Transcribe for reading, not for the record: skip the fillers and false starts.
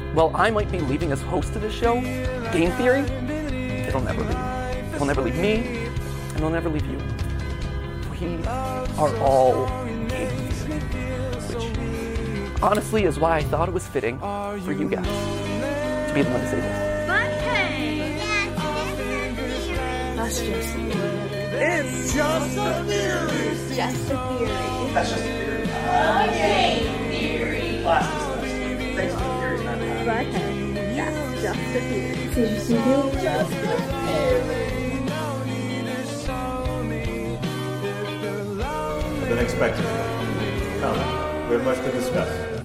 While I might be leaving as host of this show, Game Theory, it'll never leave. It'll never leave me, and it'll never leave you. We are all Game Theory, which honestly is why I thought it was fitting for you guys to be the one to say this. But hey! That's just a theory. It's just a theory! Just a theory. That's just a theory. Okay, theory. Class dismissed. Thanks for the theory, man. But hey, that's just a theory. C'est just a theory. I've been expecting it. Come, we have much to discuss.